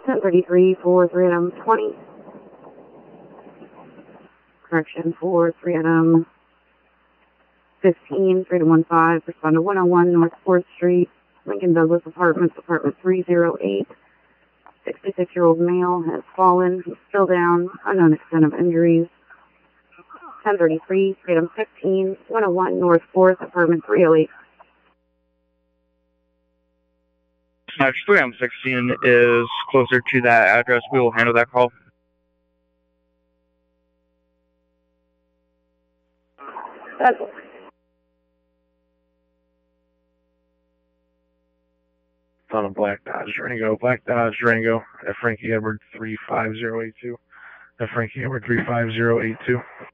1033 for 3M 20. Correction for 3M 15, 3215. Respond to 101 North 4th Street, Lincoln Douglas Apartments, apartment 308. 66-year-old male has fallen. He's still down. Unknown extent of injuries. 1033, Freedom 15, 101 North 4th, apartment 308. Freedom 16 is closer to that address. We will handle that call. That's on a Black Dodge Durango. Black Dodge Durango at Frankie Edward 35082. At Frankie Edward 35082.